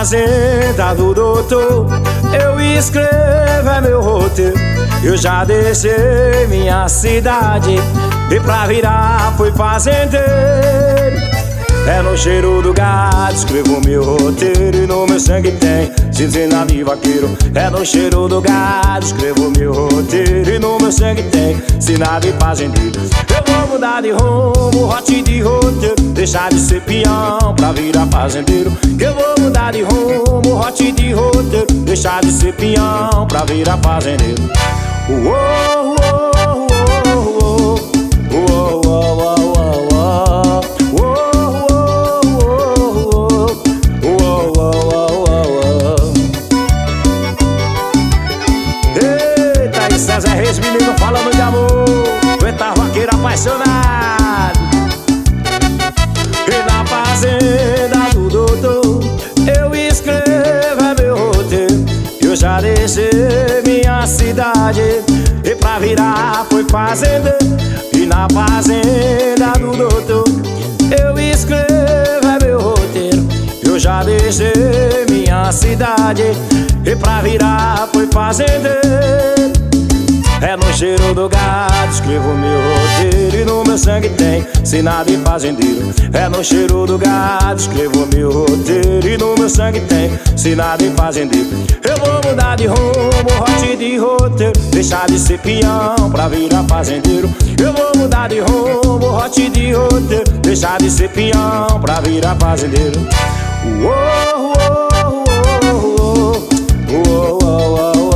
fazenda do doutor, eu escrevo é meu roteiro. Eu já deixei minha cidade e pra virar fui fazendeiro. É no cheiro do gado, escrevo meu roteiro. E no meu sangue tem cinzena de vaqueiro. É no cheiro do gado, escrevo meu roteiro. E no meu sangue tem sina de fazendeiro. Eu vou mudar de rumo, rote de roteiro. Deixar de ser peão pra virar fazendeiro. Eu vou mudar de rumo, rote de roteiro. Deixar de ser peão pra virar fazendeiro. Uou, uou, uou, uou, uou, uou, uou. Eita, e César Reis, menino falando de amor. Eita, vaqueiro apaixonado. E na fazenda do doutor, eu escrevo é meu roteiro. Eu já deixei minha cidade e pra virar fui fazendeiro. E na fazenda do doutor, eu escrevo é meu roteiro. Eu já deixei minha cidade e pra virar fui fazendeiro. É no cheiro do gado, escrevo meu roteiro. E no meu sangue tem sina de fazendeiro. É no cheiro do gado, escrevo meu roteiro. E no meu sangue tem sina de fazendeiro. Eu vou mudar de rumo, rote de roteiro. Deixar de ser peão pra virar fazendeiro. Eu vou mudar de rumo, rote de roteiro. Deixar de ser peão pra virar fazendeiro. Uou, uou, uou, uou, uou, uou.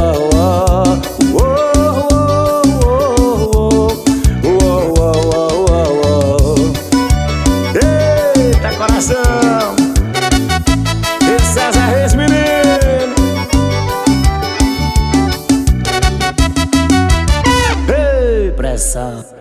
Coração, e César Reis, menino. Ei, pressão.